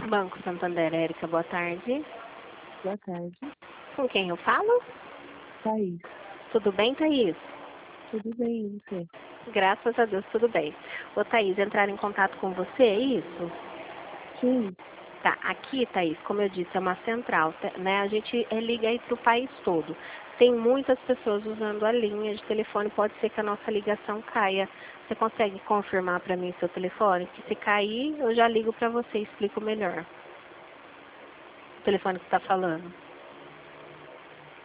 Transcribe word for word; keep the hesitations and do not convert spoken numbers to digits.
Banco Santander, Érica, boa tarde. Boa tarde. Com quem eu falo? Thaís. Tudo bem, Thaís? Tudo bem, e você? Graças a Deus, tudo bem. Ô, Thaís, entrar em contato com você, é isso? Sim. Tá, aqui, Thaís, como eu disse, é uma central, né? A gente é, liga aí para o país todo. Tem muitas pessoas usando a linha de telefone, pode ser que a nossa ligação caia. Você consegue confirmar para mim seu telefone? Que se cair, eu já ligo para você e explico melhor. O telefone que está falando.